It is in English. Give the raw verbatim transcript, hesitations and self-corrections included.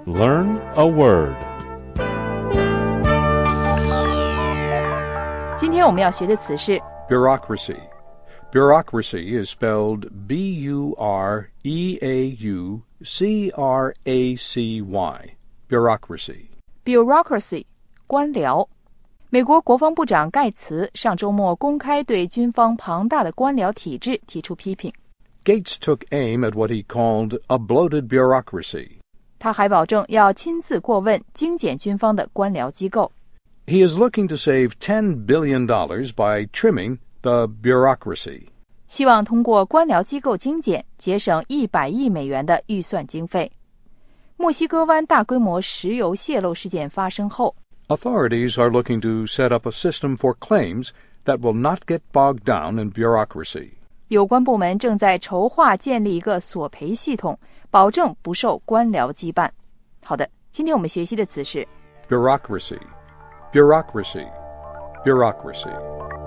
Learn a word. 今天我们要学的词是 bureaucracy. Bureaucracy is spelled B U R E A U C R A C Y. Bureaucracy. bureaucracy 官僚。美国国防部长盖茨上周末公开对军方庞大的官僚体制提出批评。 Gates took aim at what he called a bloated bureaucracy. 他还保证要亲自过问精简军方的官僚机构。 He is looking to save ten billion dollars by trimming the bureaucracy. 希望通过官僚机构精简，节省一百亿美元的预算经费。墨西哥湾大规模石油泄漏事件发生后， Authorities are looking to set up a system for claims that will not get bogged down in bureaucracy. 有关部门正在筹划建立一个索赔系统，保证不受官僚羁绊。好的，今天我们学习的词是 Bureaucracy. Bureaucracy. Bureaucracy.